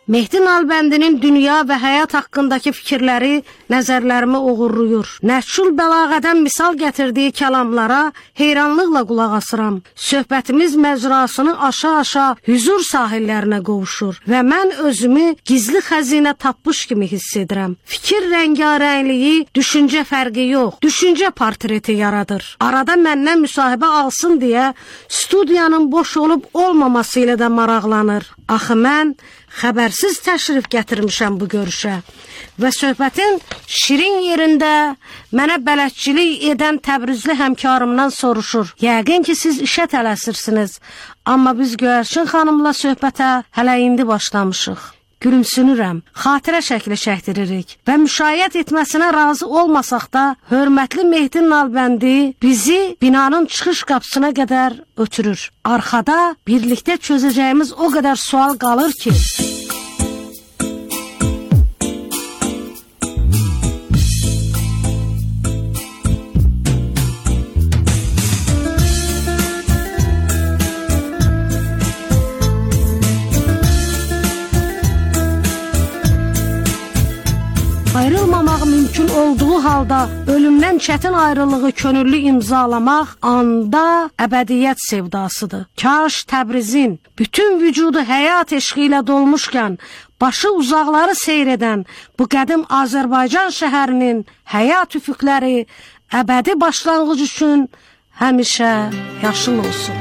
Mehdi Nalbəndinin dünya və həyat haqqındakı fikirləri nəzərlərimi uğurluyur. Nəşül bəlağədən misal gətirdiyi kəlamlara heyranlıqla qulaq asıram. Söhbətimiz məcrasını aşa-aşa hüzur sahillərinə qovuşur və mən özümü gizli xəzinə tapmış kimi hiss edirəm. Fikir rəngarəngliyi düşüncə fərqi yox, düşüncə portreti yaradır. Arada məndən müsahibə alsın deyə studiyanın boş olub olmaması ilə də maraqlanır. Axı mən xəbərsiz təşrif gətirmişəm bu görüşə və söhbətin şirin yerində mənə bələdçilik edən Təbrizli həmkarımdan soruşur. Yəqin ki, siz işə tələsirsiniz, amma biz Göyərçin xanımla söhbətə hələ indi başlamışıq. Gülümsünürəm, xatirə şəkli çəkdiririk və müşayiət etməsinə razı olmasaq da, hörmətli Mehdi Nalbəndi bizi binanın çıxış qapısına qədər ötürür. Arxada birlikdə çözəcəyimiz o qədər sual qalır ki... Ayrılmamaq mümkün olduğu halda ölümdən çətin ayrılığı könüllü imzalamaq anda əbədiyyət sevdasıdır. Kaş Təbrizin bütün vücudu həyat eşqi ilə dolmuşkən başı uzaqları seyr edən bu qədim Azərbaycan şəhərinin həyat üfüqləri əbədi başlanğıc üçün həmişə yaşıl olsun.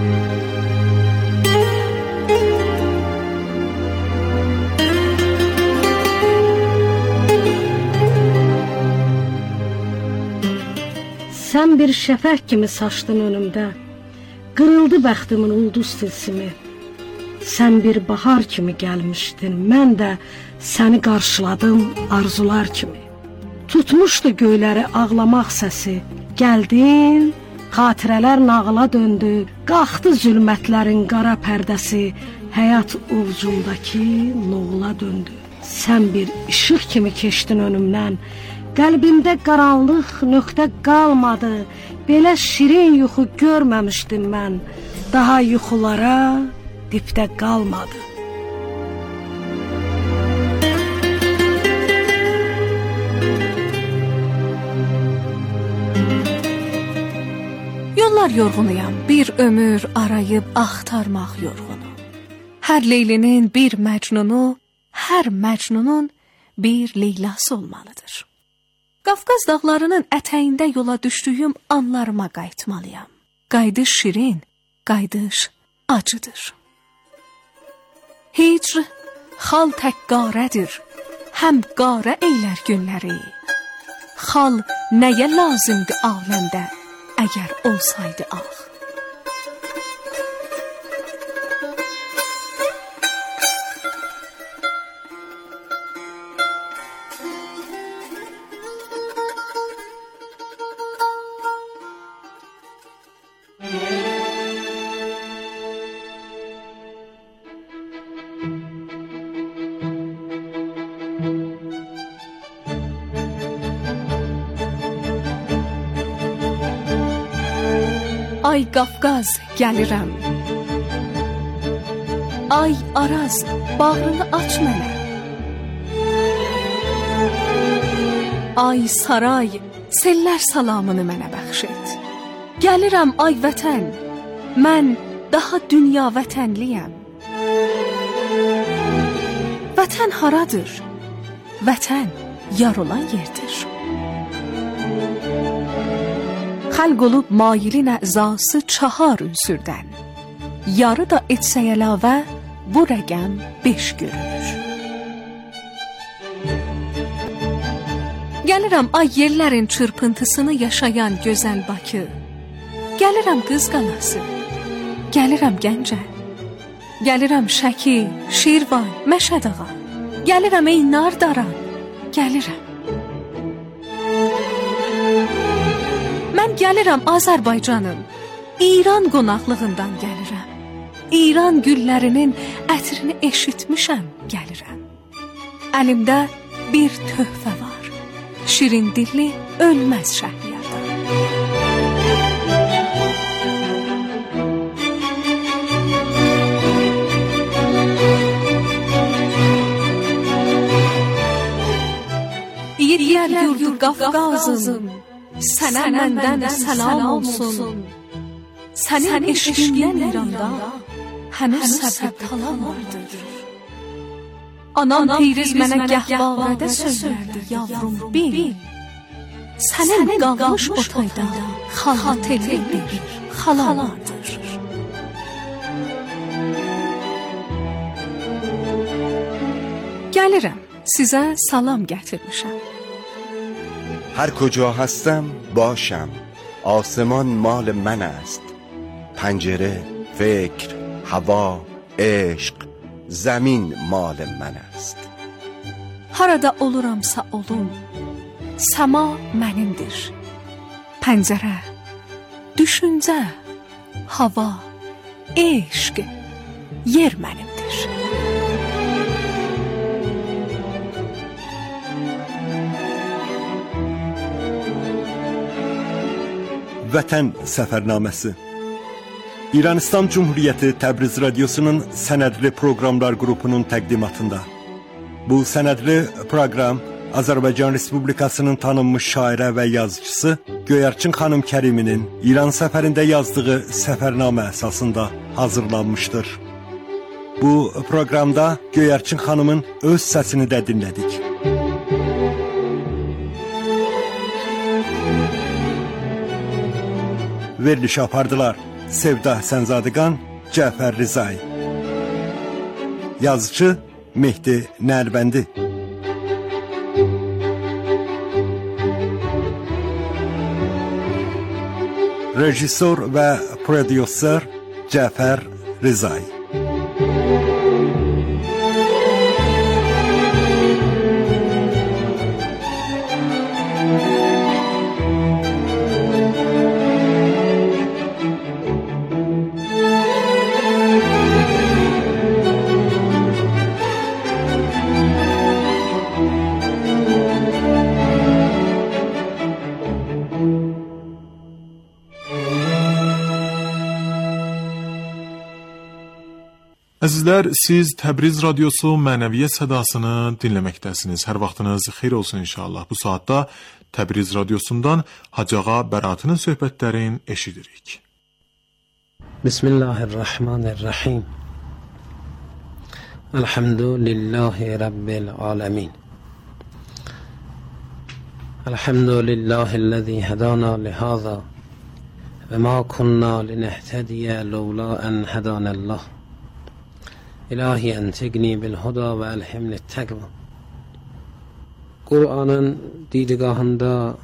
Sən bir şəfək kimi saçdın önümdə, qırıldı bəxtimin ulduz tilsimi. Sən bir bahar kimi gəlmişdin, mən də səni qarşıladım arzular kimi. Tutmuşdu göyləri ağlamaq səsi, gəldin, xatirələr nağıla döndü, qalxdı zülmətlərin qara pərdəsi, həyat ovcumdakı noğula döndü. Sən bir işıq kimi keçdin önümdən, qəlbimdə qaranlıq nöqtə qalmadı, belə şirin yuxu görməmişdim mən, daha yuxulara dipdə qalmadı. Yollar yorğunuyam, bir ömür arayıb axtarmaq yorğunu. Hər Leylinin bir Məcnunu, hər Məcnunun bir Leylası olmalıdır. Qafqaz dağlarının ətəyində yola düşdüyüm anlarıma qayıtmalıyam. Qayıdış şirin, qayıdış acıdır. Hicr xal tək qarədir, həm qarə eylər günləri. Xal nəyə lazımdır aləmdə, əgər olsaydı ağ. Ay Qafqaz gəlirəm, ay Araz bağrını aç mənə. Ay Saray sellər salamını mənə bəxş et. Gəlirəm ay vətən, mən daha dünya vətənliyəm. Vətən haradır? Vətən yar olan yerdir. Xəlq olub mailin əzası çahar ünsürdən. Yarı da etsək əlavə, bu rəqəm 5 görünür. Gəlirəm ay yerlərin çırpıntısını yaşayan gözəl Bakı. Gəlirəm Qız Qalası, gəlirəm Gəncə. Gəlirəm Şəki, Şirvan, Məşədağa. Gəlirəm ey Nardaran, gəlirəm. Mən gəlirəm Azərbaycanın, İran qonaqlığından gəlirəm. İran güllərinin ətrini eşitmişəm, gəlirəm. Əlimdə bir töhfə var, şirin dilli ölməz Şəhriyardan. Deyirlər yurdu Qafqazım, sənə məndən səlam olsun. Sənin eşqindən İranda hənuz səbr talan vardır. Anam Peyriz mənə gəhvavədə söylərdi, yavrum bil. Sənin qalmış otayda xalateli bir xalan vardır. Gəlirəm, sizə salam gətirmişəm. هر کجا هستم باشم آسمان مال من است پنجره فکر هوا عشق زمین مال من است Harada oluramsa olum, səma mənimdir. Pəncərə, düşüncə, hava, eşq, yer mənimdir. Vətən səfərnaməsi İran-İslam Cumhuriyyəti Təbriz Radyosu'nun sənədli proqramlar qrupunun təqdimatında. Bu sənədli proqram Azərbaycan Respublikasının tanınmış şairə və yazıcısı Göyərçin xanım Kəriminin İran səfərində yazdığı səfərnamə əsasında hazırlanmışdır. Bu proqramda Göyərçin xanımın öz səsini də dinlədik. Veriliş apardılar Sevda Sənzadiqan, Cəfər Rizai. Yazıcı Mehdi Nərbəndi. Rejissor və prodüser Cəfər Rizai. Əzizlər, siz Təbriz Radyosu mənəviyyət sədasını dinləməkdəsiniz. Hər vaxtınız xeyir olsun inşallah. Bu saatda Təbriz Radyosundan Hacıağa Bəratının söhbətlərini eşidirik. Bismillahirrahmanirrahim. Elhamdülillahi Rabbil alemin. Elhamdülillahillezî hedana lihaza ve ma kunna linehtediye levla en hedanallah. İlahi entegni bil huda ve elhimni tekva. Kur'an'ın didgahında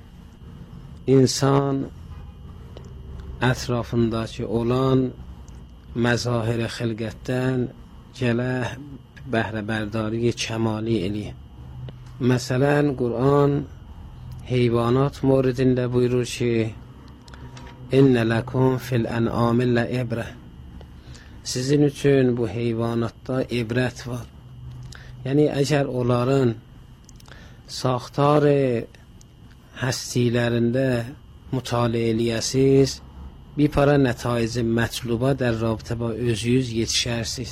insan etrafındaki olan məzahir-i xilqətdən gələ bəhrəbərdari kəmali eləyir. Məsələn, Qur'an heyvanat moridində buyurur ki, İnnə ləkum fil-ən'amillə ibrə. Sizin üçün bu heyvanatda ibrət var. Yəni, əgər onların saxtarı həstilərində mütaliə eləyəsiz, bir para nətaiz mətluba در رابطه با özünüz yetişərsiz.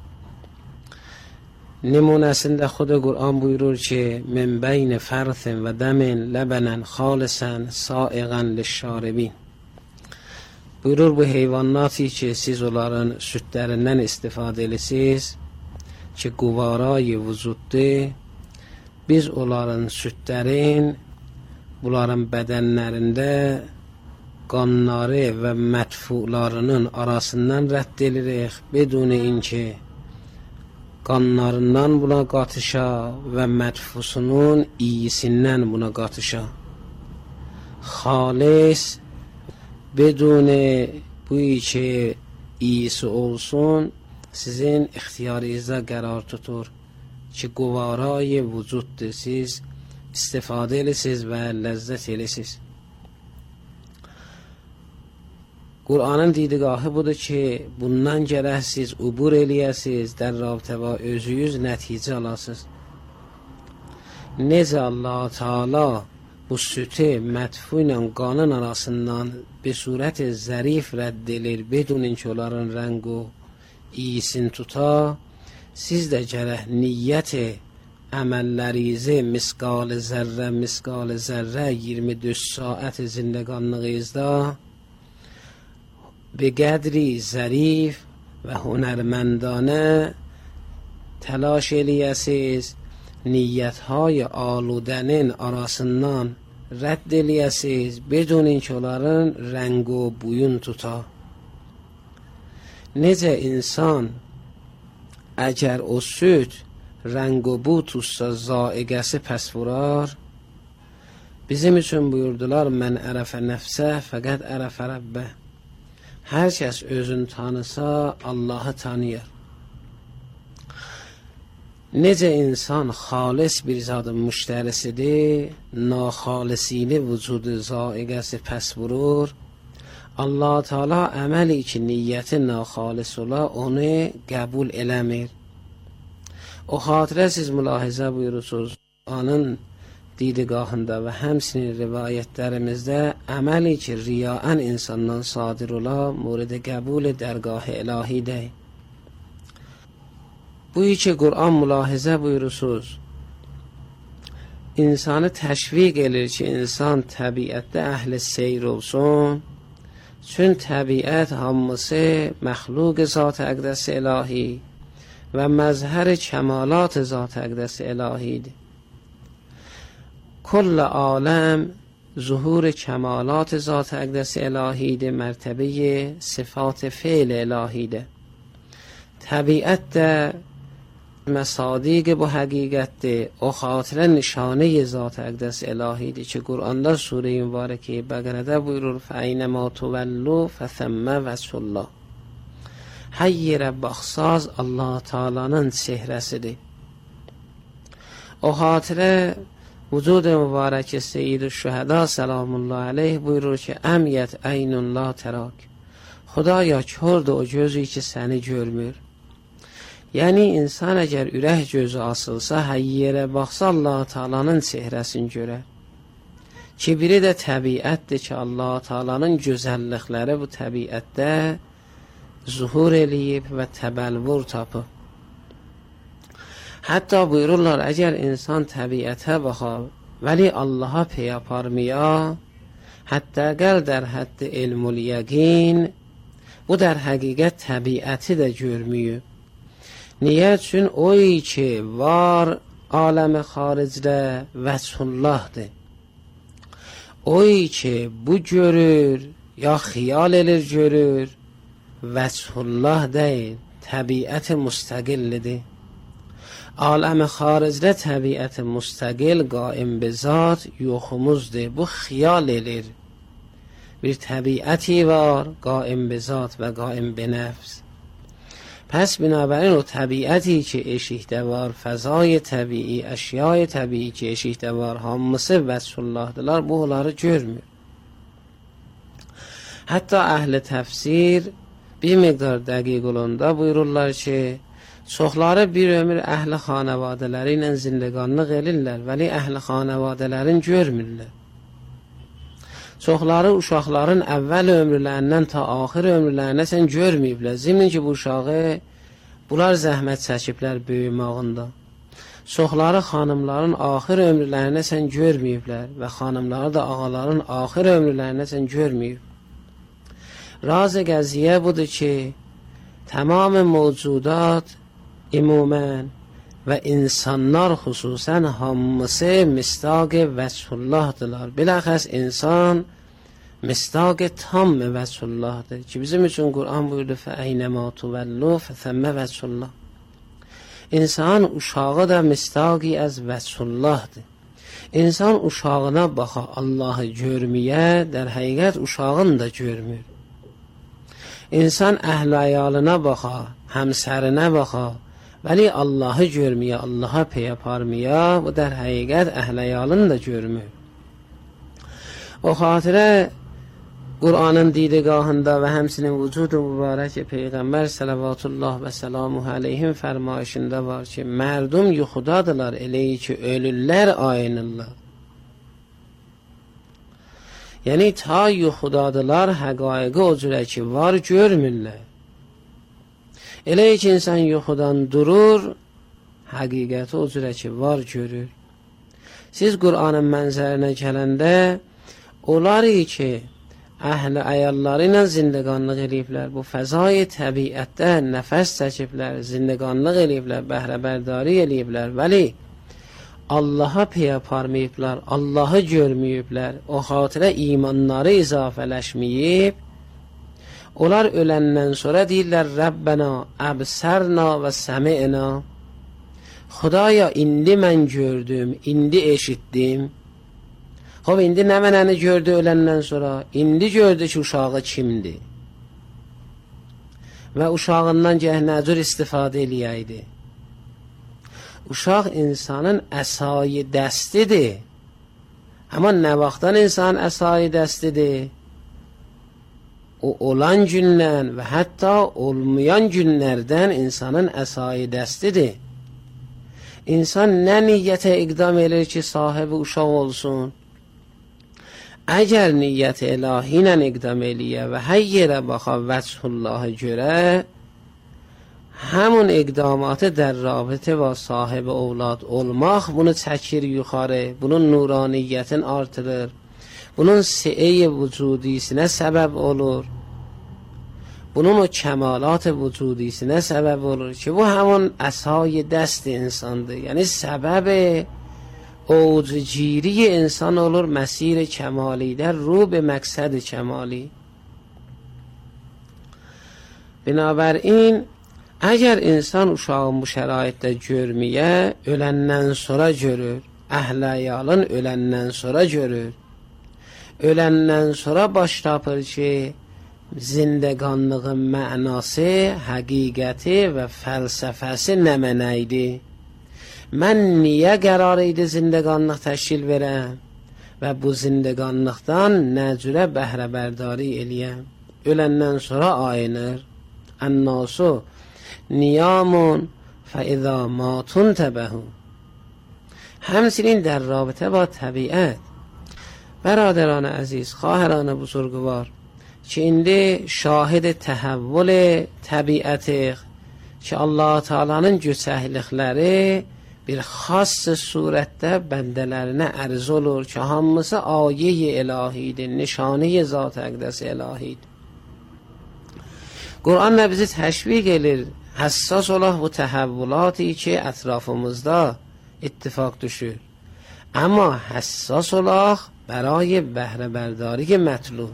Nümunəsində Xuda Qur'an buyurur ki, Min beyn fərsin və dəmin ləbənən xalisən saiqən lişşaribin. Buyurur, bu heyvanatı ki, siz onların südlərindən istifadə edirsiniz, ki, quvarayı vücuddur, biz onların südlərin, bunların bədənlərində qanları və mətfularının arasından rədd edirik, beduni inki qanlarından buna qatışa və mətfusunun iyisindən buna qatışa. Xalis, بدون بویی که iyisi olsun sizin ixtiyarınızda qərar tutur ki, quvarayı vücuddur, siz istifadə edirsiniz və ləzzət edirsiniz. Qur'anın didgahı budur ki, bundan gərək siz ubur eləyəsiniz, در رابطه با özünüz nəticə alasınız. Necə Allah Teala bu sütü mətfu ilə qanın arasından bir surət zərif rədd edir, bedun ki, onların rəng o iyisin tuta, siz də gərək niyyət əməllərinizə misqal zərrə 24 saat zindəqanlığınızda به قدری ظریف و هنرمندانه تلاش eləyəsiz, niyyətهای aludənin arasından rədd eləyəsiz, بدون اینکه onların rəng و buyun tuta. Necə insan əgər o süd rəng و bu tutsa zaiqəsi pəs vurar, bizim üçün buyurdular mən ərəfə nəfsə fəqət ərəfə rəbbə. Hər kəs özünü tanısa Allahı tanıyır. Necə insan xalis bir zadın müştərisidir, naxalisini vücudu zaiqəsi pəs vurur, Allah Teala əməli ki niyyəti naxalis ola onu qəbul eləmir. O xatirə siz mülahizə buyurursunuz, anın didgahında və həmsinin rivayətlərimizdə əməli ki riyaən insandan sadir ola, mورد qəbul dərgah-ı ilahidir. Bu ki Qur'an mülahizə buyurursunuz, insanı təşviq edir ki insan təbiətdə əhli seyr olsun, çün təbiət hamısı məxluq zat əqdəs ilahi və məzhər kəmalat zat əqdəs ilahidir. کل عالم ظهور کمالات ذات اقدس الهی ده، مرتبه صفات فعل الهی ده، طبیعت ده مصادیق با حقیقت ده، او خاطر نشانه ذات اقدس الهی ده که قرآن ده سوره مبارکه بقره buyurur فَاَيْنَمَا تُوَلُّوا فَثَمَّ وَجْهُ اللّٰه. Hər yerə baxsaz Allah Taala'nın çehrəsidir. O xatirə vücud mübarək Seyyid-i Şühəda selamullah aleyh buyurur ki əmiyyət əynun la tərak. Xudaya kördür o gözü ki səni görmür. Yəni insan əgər ürək gözü asılsa, hər yerə baxsa Allah Taala'nın çehrəsini görər. Ki biri də təbiətdir ki Allah Taala'nın gözəllikləri bu təbiətdə zuhur eləyib və təbəlvur tapıb. Hətta buyururlar əgər insan təbiətə baxar vəli Allaha pey aparmaya, hətta qəl در حد علم الیقین bu در həqiqət təbiəti də görmüyor. Niyə? Çün o ki var aləmi xaricdə vəchullahdır. O ki bu görür ya xiyal elir görür, vəchullah deyil, təbiət müstəqillidir. عالم xaricdə təbiət müstəqil, qaim be zat yoxumuzdur. Bu xiyal elir. Bir təbiəti var, qaim be zat və qaim be nəfs. Pəs binabərin o təbiəti ki eşikdə var, fəzai təbii, əşyai təbii ki eşikdə var, hamısı vəchullahdılar, bu onları görmür. Hətta əhl-i təfsir bir miqdar dəqiq olanda buyururlar ki, çoxları bir ömür əhli xanavadələri ilə zindəqanlıq elirlər, vəli əhli xanavadələrin görmürlər. Çoxları uşaqların əvvəl ömrlərindən ta axir ömrlərinə sən görməyiblər. Zimin ki bu uşağı bunlar zəhmət çəkiblər böyümağında. Çoxları xanımların axir ömrlərinə sən görməyiblər və xanımları da ağaların axir ömrlərinə sən görməyib. Razı qəziyyə budur ki, tamam mövcudat ümumən və insanlar xüsusən hamısı mistaq vəchullahdılar. Biləxəs insan mistaq tam vəchullahdır ki bizim üçün Qur'an buyurdu fəeynəmə tuvellu fəthəmmə vəchullah. İnsan uşağı da mistaqi az vəchullahdır. İnsan uşağına baxa Allahı görməyə, der həqiqət uşağını da görmür. İnsan əhl-i əyalına baxa, həmsərinə baxa, vəli Allahı görməyə, Allaha pey aparmaya, bu der həqiqət əhl-i əyalını da görmür. O xatirə Qur'anın didgahında və həmsinin vücudu mübarək Peyğəmbər salavatullah və salamuhu aleyhim fərmayışında var ki, mərdum yuxudadılar elə ki ölürlər ayınırlar. Yəni ta yuxudadılar həqaiqi o cürə ki var görmürlər. Elə ki insan yuxudan durur, həqiqəti o cürə ki var görür. Siz Qur'anın mənzərinə gələndə onları ki əhl-i əyalları ilə zindəqanlıq eləyiblər, bu fəzai təbiətdə nəfəs çəkiblər, zindəqanlıq eləyiblər, bəhrəbərdari eləyiblər, vəli Allaha pey aparmayıblar, Allahı görməyiblər, o xatirə imanları izafələşməyib. Onlar öləndən sonra deyirlər Rəbbənə əbsərna və səmi'na, Xudaya indi mən gördüm, indi eşitdim. Xob indi nə mənəni gördü öləndən sonra? İndi gördü ki uşağı kimdir və uşağından gəhnəcür istifadə eləyəydi. Uşaq insanın əsayı dəstidir. Amma nə vaxtdan insan əsayı dəstidir? O olan gündən və hətta olmayan günlərdən insanın əsayı dəstidir. İnsan nə niyyətə iqdam edir ki sahibi uşaq olsun? Əgər niyyət ilahi ilə iqdam eləyə və hər yerə baxa vəchullahı görə, həmun iqdamatı در رابطه با صاحب اولاد olmaq bunu çəkir yuxarı, bunun nuraniyyətin artırır, bunun si'e vücudisinə səbəb olur, bunun o kəmalat vücudisinə səbəb olur ki bu həmun əsay dəst insandır. Yəni səbəb اوجگیری انسان olur مسیر کمالی در رو به مقصد کمالی. بنابراین اگر انسان uşağın bu şəraitdə görməyə, öləndən sonra görür, əhl-əyalın öləndən sonra görür, öləndən sonra baş tapır ki zindəqanlığın mənası, həqiqəti və fəlsəfəsi nə mənəydi? Mən niyə qərar idi zindəqanlıq təşkil verəm və bu zindəqanlıqdan nə cürə bəhrəbərdari eləyəm? Öləndən sonra ayınır. Ənnasu niyamun fəizə matun təbəhu. Həmçinin در رابطه با طبیعت برادران عزیز، خواهران بزرگوار که indi şahid təhəvvül təbiətik ki Allah Taala'nın göçəklikləri bir xas surətdə bəndələrinə ərz olur ki hamısı ayə-i ilahidir, nişanə-i zat əqdəs ilahidir. Qur'an nə bizi təşviq edir, həssas olaq bu təhəvvülatı ki ətrafımızda ittifaq düşür. Amma həssas olaq برای bəhrəbərdari mətlub.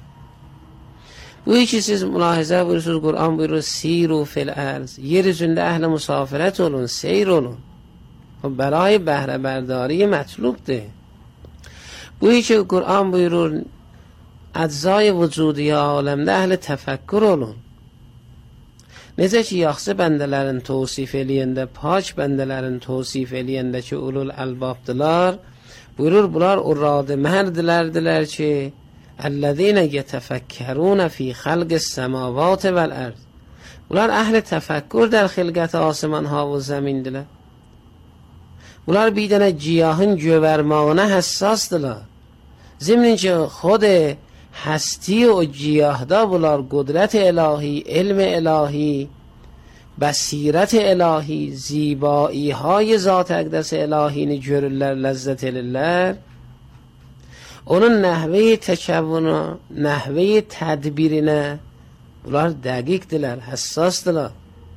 Bu ki siz mülahizə buyursunuz, Qur'an buyurur siru fil ərz, yer üzündə əhli musafirət olun, seyr olun. برای bəhrəbərdari mətlubdir. Bu ki Qur'an buyurur əczai vücudi aləmdə əhli təfəkkür olun. Necə ki yaxşı bəndələrin tavsif eləyəndə, pak bəndələrin tavsif eləyəndə ki ulul əlbabdılar, buyurur bunlar o radı mərdlərdirlər ki əllezine yetefekkerun fi xalqis semavat vel ard. Bunlar əhli təfəkkür در xilqət asmanha və zəmindirlər. Bunlar bir dənə ciyahın gövərmağına həssasdırlar. Zimnin ki xod həsti o ciyahda bunlar qudrət ilahi, ilm ilahi, bəsirət ilahi, zibایی های zat əqdəs ilahini görürlər, ləzzət edirlər. Onun nəhvə təkəvvünə, nəhvə tədbirinə bunlar dəqiqdirlər, həssasdırlar.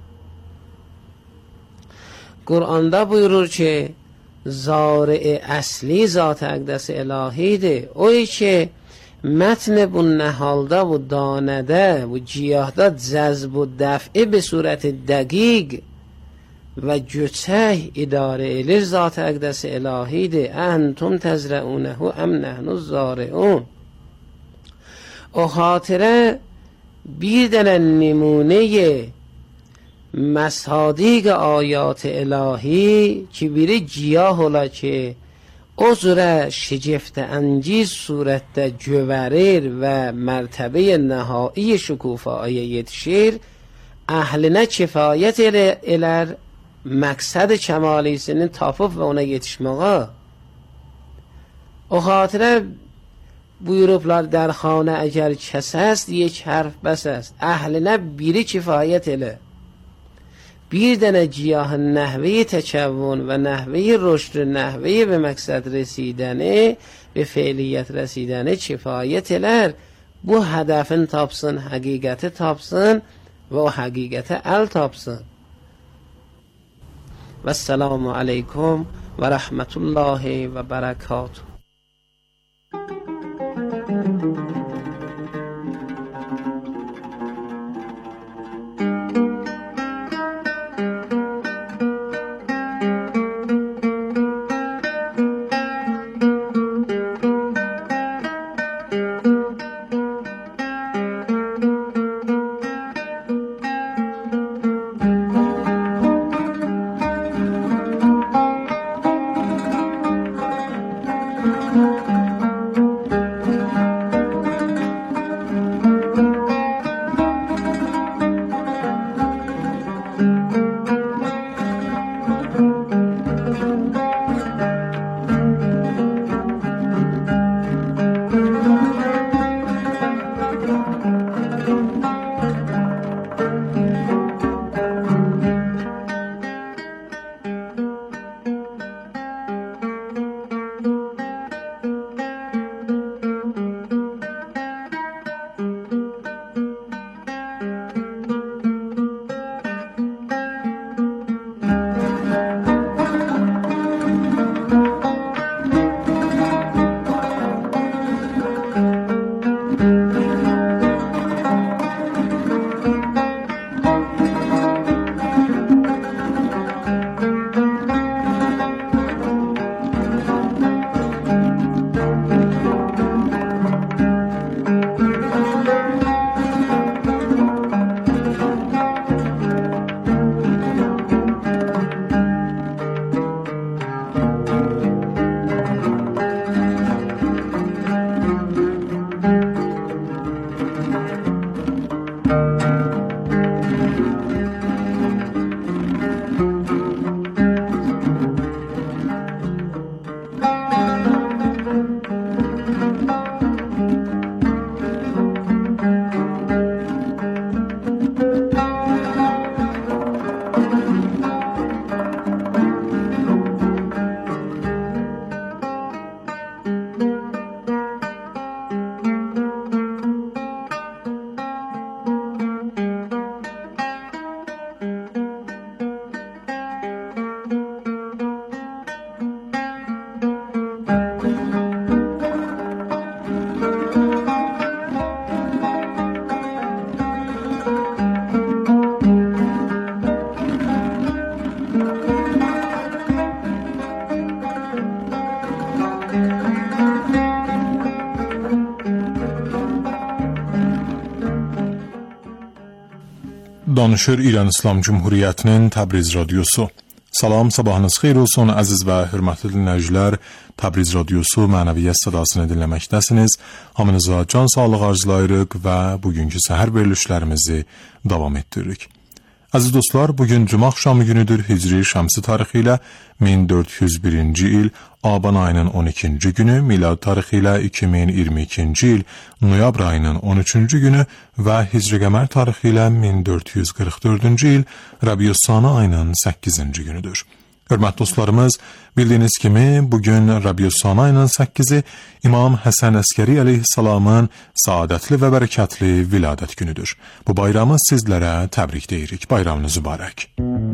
Qur'anda buyurur ki zari əsli zat əqdəs ilahidir. O ki mətn bu nəhalda, bu danədə, bu ciyahda cəzb و dəf'i به صورت dəqiq və göçək idarə edir zat əqdəs ilahidir. Əntum təzrəunəhu əm nəhnu zariun. O xatirə bir dənə nümunəyə مصادیق آیات الهی که biri giyah ola ki o cürə şicifdə انگیز surətdə göverir və mərtəbəyə nəhai şükufaya yetişir, əhlinə kifayət elər məqsəd kəmalisini tapıb və ona yetişməyə. O xatirə buyurublar در خانه اگر کس است یک حرف بس است. əhlinə biri kifayət elər. bir dənə giyahın nəhvəyi təkəvvün və nəhvəyi rüşd, nəhvəyi və məqsəd rəsidəni və fəaliyyət rəsidəni kifayət elər. Bu hədəfin tapsın, həqiqəti tapsın və o həqiqətə əl tapsın. Vəssalamu aleykum və rəhmətullahi və bərəkatuhu. Danışır İran İslam Cumhuriyyətinin Təbriz Radiosu. Salam, sabahınız xeyir olsun əziz və hörmətli dinləyicilər. Təbriz Radiosu mənəviyyət sədasını dinləməkdəsiniz. Hamınıza can sağlığı arzulayırıq və bugünkü səhər verilişlərimizi davam etdiririk. Əziz dostlar, bugün Cuma axşamı günüdür. Hicri şəmsi tarixi ilə 1401-ci il Aban ayının 12-ci günü, milad tarixi ilə 2022-ci il noyabr ayının 13-cü günü və Hicri qəmər tarixi ilə 1444-cü il Rəbiüs-Sani ayının 8-ci günüdür. Hörmətli dostlarımız, bildiyiniz kimi bugün Rəbiüs-Sani ayının 8-i İmam Həsən Əskəri əleyhissalamın saadətli və bərəkətli viladət günüdür. Bu bayramı sizlərə təbrik deyirik. Bayramınız mübarək.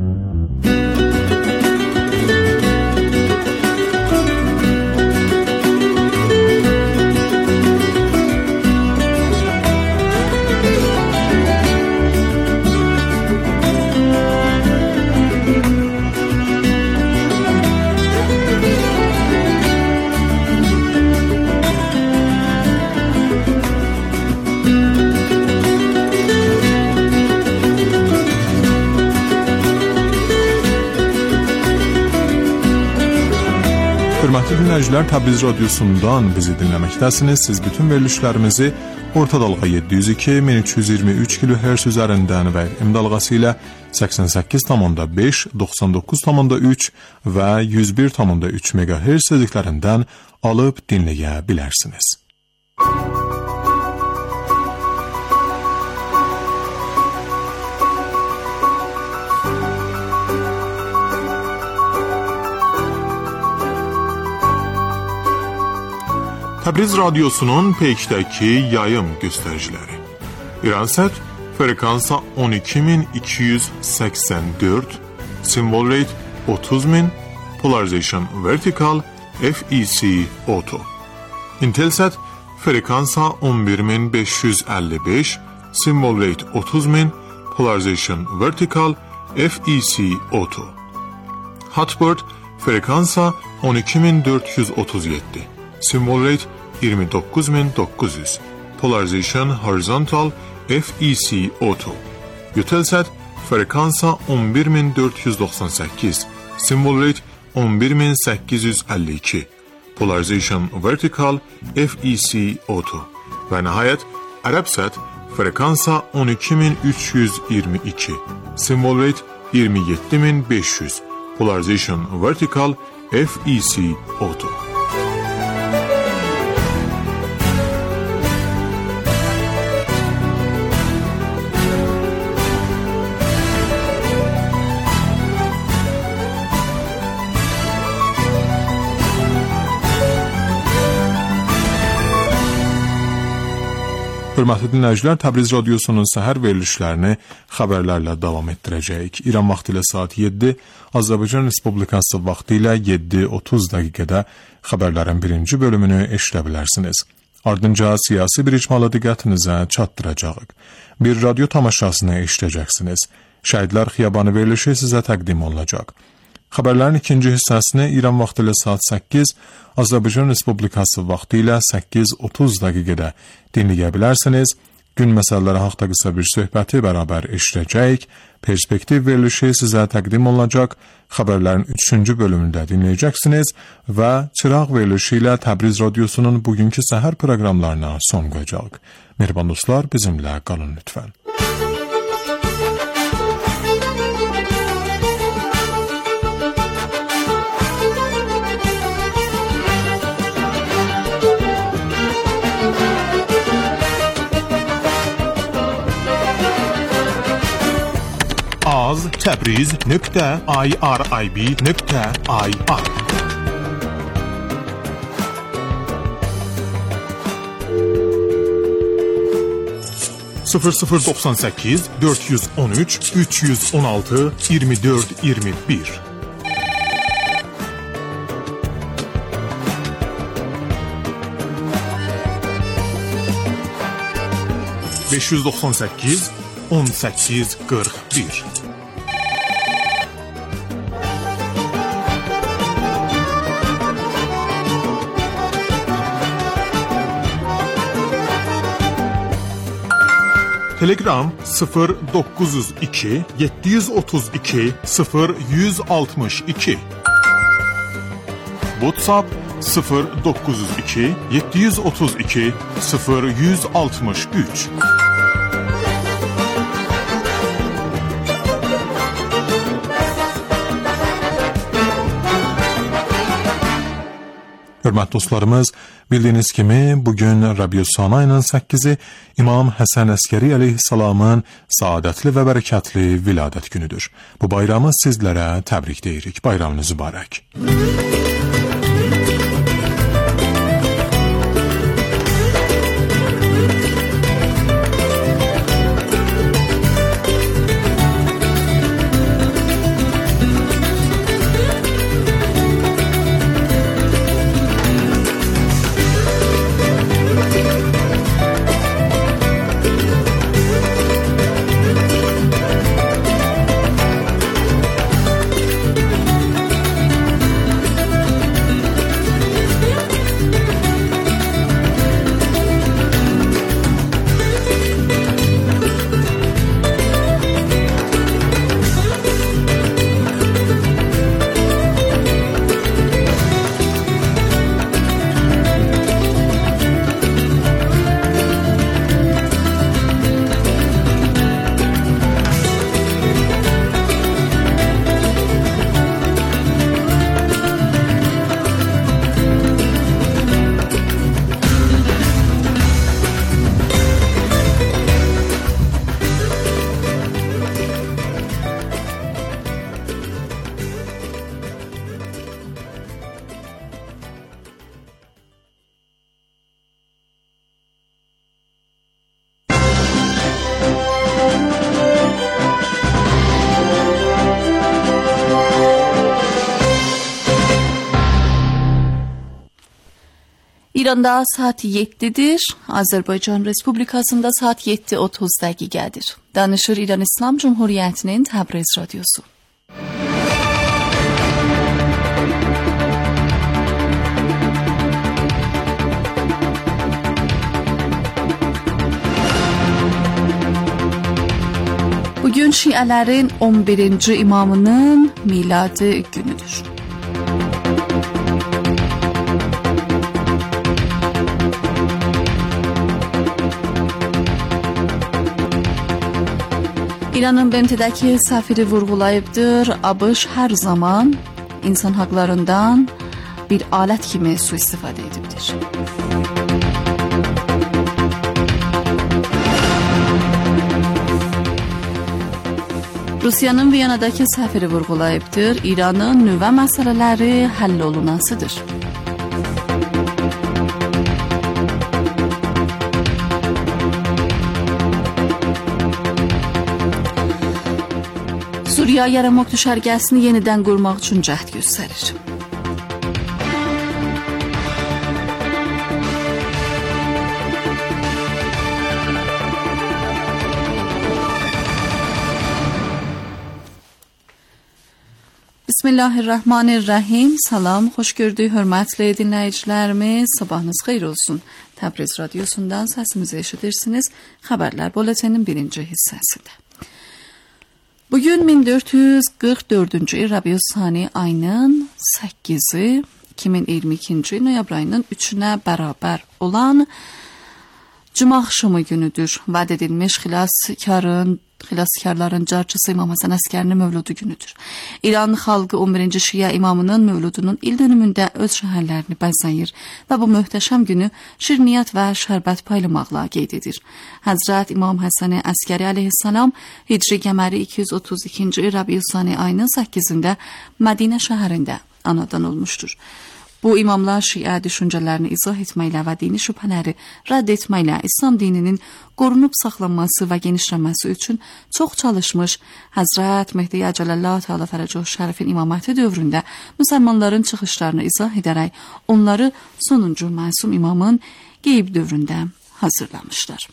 Hörmətli dinləyicilər, Təbriz Radiosundan bizi dinləməkdəsiniz. Siz bütün verilişlərimizi orta dalğa 702-1323 kHz üzərindən və FM dalğası ilə 88,5, 99,3 və 101,3 MHz tezliklərindən alıb dinləyə bilərsiniz. Təbriz radiosunun Peykdəki yayım göstəriciləri. İransat frekansa 12284, simvol rate 30000, polarization vertical, FEC auto. Intelsat frekansa 11555, simvol rate 30000, polarization vertical, FEC auto. Hotbird frekansa 12437, simvol rate 29900, polarization horizontal, FEC auto. Eutelsat frekansa 11498, simvol rate 11852, polarization vertical, FEC auto. Və nəhayət Arabsat frekansa 12322, simvol rate 27500, polarization vertical, FEC auto. Hörmətli dinləyicilər, Təbriz radiosunun səhər verilişlərini xəbərlərlə davam etdirəcəyik. İran vaxtı ilə saat 7, Azərbaycan Respublikası vaxtı ilə 7:30 dəqiqədə xəbərlərin birinci bölümünü eşidə bilərsiniz. Ardınca siyasi bir icmalı diqqətinizə çatdıracağıq. Bir radio tamaşasını eşidəcəksiniz. Şəhidlər Xiyabanı verilişi sizə təqdim olunacaq. Xəbərlərin ikinci hissəsini İran vaxtı ilə saat 8, Azərbaycan Respublikası vaxtı ilə 8:30 dəqiqədə dinləyə bilərsiniz. Gün məsələləri haqqında qısa bir söhbəti bərabər eşidəcəyik. Perspektiv verilişi sizə təqdim olunacaq. Xəbərlərin 3-cü bölümündə dinləyəcəksiniz və çıraq verilişi ilə Təbriz radiosunun bugünkü səhər proqramlarına son qoyacaq. Mehriban dostlar, bizimlə qalın lütfən. az.tabriz.irib.ir 0098 413 316 24 21 598 18 41 Telegram 0902 732 0162 WhatsApp 0902 732 0163 Hörmətli dostlarımız, bildiyiniz kimi bugün Rabiul Sani ayının 8-i İmam Həsən Əskəri əleyhissalamın saadətli və bərəkətli viladət günüdür. Bu bayramı sizlərə təbrik deyirik. Bayramınız mübarək. İranda saat 7'dir. Azərbaycan Respublikasında saat 7:30 dəqiqədir. Danışır İran İslam Cumhuriyyətinin Təbriz Radyosu. Bugün Şiələrin 11-ci imamının miladı günüdür. İranın BMT-dəki səfiri vurğulayıbdır, ABŞ hər zaman insan haqlarından bir alət kimi sui-istifadə edibdir. Rusiyanın Viyanadakı səfiri vurğulayıbdır, İranın nüvə məsələləri həll olunasıdır. Suriya Yarəmok düşərgəsini yenidən qurmaq üçün cəhd göstərir. Bismillahirrahmanirrahim. Salam, xoş gördük, hörmətli dinləyicilərimiz. Sabahınız xeyir olsun. Təbriz Radyosundan səsimizi eşidirsiniz. Xəbərlər bulletinin birinci hissəsində. Bugün 1444-cü Rabiusani ayının 8-i 2022-ci noyabr ayının 3-ünə bərabər olan Cuma axşamı günüdür. Vəd edilmiş xilaskarların carçısı İmam Həsən Əskərinin mövludu günüdür. İran xalqı 11-ci Şiə imamının mövludunun il dönümündə öz şəhərlərini bəzəyir və bu möhtəşəm günü şirniyyat və şərbət paylamaqla qeyd edir. Həzrət İmam Həsən Əskəri əleyhissalam Hicri qəməri 232-ci Rabiusani ayının 8-də Mədinə şəhərində anadan olmuşdur. Bu imamlar Şiə düşüncələrini izah etməklə və dini şübhələri rədd etməklə İslam dininin qorunub saxlanması və genişlənməsi üçün çox çalışmış. Həzrət Mehdi Əcələllah Teala Fərəcuh Şərifin imaməti dövründə müsəlmanların çıxışlarını izah edərək onları sonuncu məsum imamın qeyb dövründə hazırlamışlar.